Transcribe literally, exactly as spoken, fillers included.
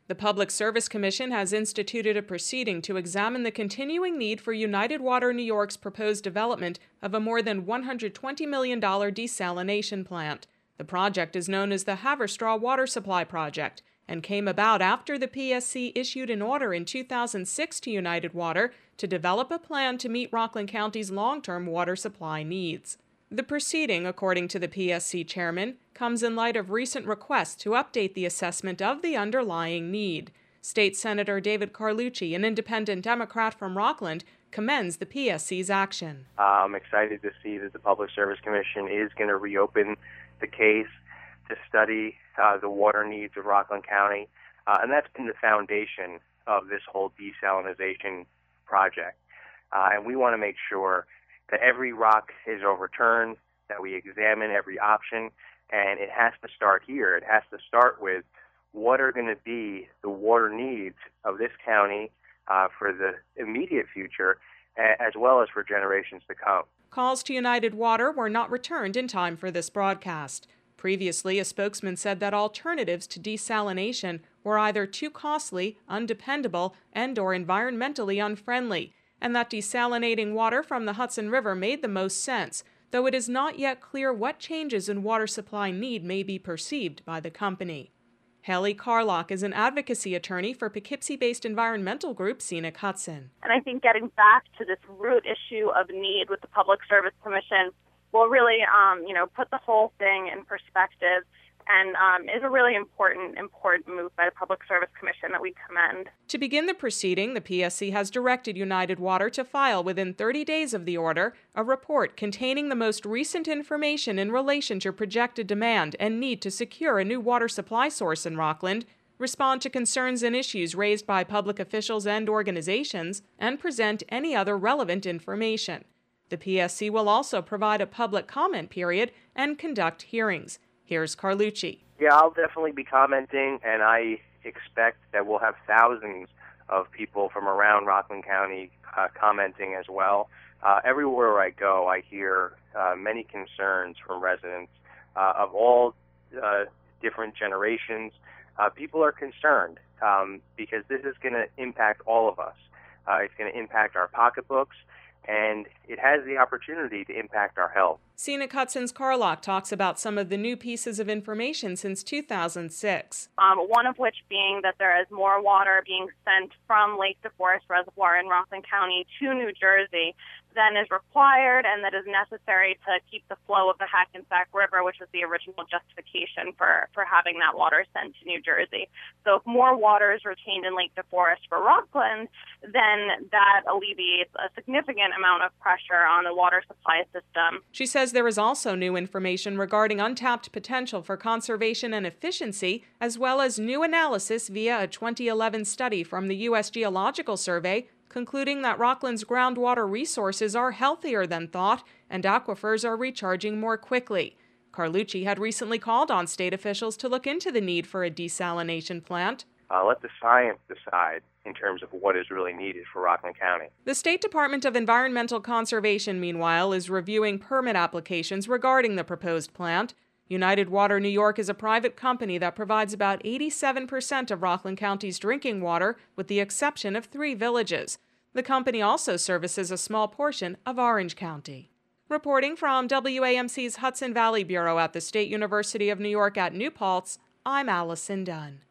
The Public Service Commission has instituted a proceeding to examine the continuing need for United Water New York's proposed development of a more than one hundred twenty million dollars desalination plant. The project is known as the Haverstraw Water Supply Project and came about after the P S C issued an order in two thousand six to United Water to develop a plan to meet Rockland County's long-term water supply needs. The proceeding, according to the P S C chairman, comes in light of recent requests to update the assessment of the underlying need. State Senator David Carlucci, an independent Democrat from Rockland, commends the P S C's action. Uh, I'm excited to see that the Public Service Commission is going to reopen the case to study uh, the water needs of Rockland County, uh, and that's been the foundation of this whole desalination project. Uh, and we want to make sure that every rock is overturned, that we examine every option, and it has to start here. It has to start with what are going to be the water needs of this county uh, for the immediate future, as well as for generations to come. Calls to United Water were not returned in time for this broadcast. Previously, a spokesman said that alternatives to desalination were either too costly, undependable, and or environmentally unfriendly, and that desalinating water from the Hudson River made the most sense, though it is not yet clear what changes in water supply need may be perceived by the company. Haley Carlock is an advocacy attorney for Poughkeepsie-based environmental group Scenic Hudson. And I think getting back to this root issue of need with the Public Service Commission will really, um, you know, put the whole thing in perspective, and um, is a really important, important move by the Public Service Commission that we commend. To begin the proceeding, the P S C has directed United Water to file within thirty days of the order a report containing the most recent information in relation to projected demand and need to secure a new water supply source in Rockland, respond to concerns and issues raised by public officials and organizations, and present any other relevant information. The P S C will also provide a public comment period and conduct hearings. Here's Carlucci. Yeah, I'll definitely be commenting, and I expect that we'll have thousands of people from around Rockland County uh, commenting as well. Uh, everywhere I go, I hear uh, many concerns from residents uh, of all uh, different generations. Uh, people are concerned um, because this is going to impact all of us. Uh, it's going to impact our pocketbooks, and it has the opportunity to impact our health. Scenic Hudson's Carlock talks about some of the new pieces of information since two thousand six. Um, one of which being that there is more water being sent from Lake DeForest Reservoir in Rockland County to New Jersey than is required and that is necessary to keep the flow of the Hackensack River, which was the original justification for, for having that water sent to New Jersey. So if more water is retained in Lake DeForest for Rockland, then that alleviates a significant amount of pressure on the water supply system. She says there is also new information regarding untapped potential for conservation and efficiency, as well as new analysis via a twenty eleven study from the U S Geological Survey concluding that Rockland's groundwater resources are healthier than thought and aquifers are recharging more quickly. Carlucci had recently called on state officials to look into the need for a desalination plant. Uh, let the science decide in terms of what is really needed for Rockland County. The State Department of Environmental Conservation, meanwhile, is reviewing permit applications regarding the proposed plant. United Water New York is a private company that provides about eighty-seven percent of Rockland County's drinking water, with the exception of three villages. The company also services a small portion of Orange County. Reporting from W A M C's Hudson Valley Bureau at the State University of New York at New Paltz, I'm Allison Dunn.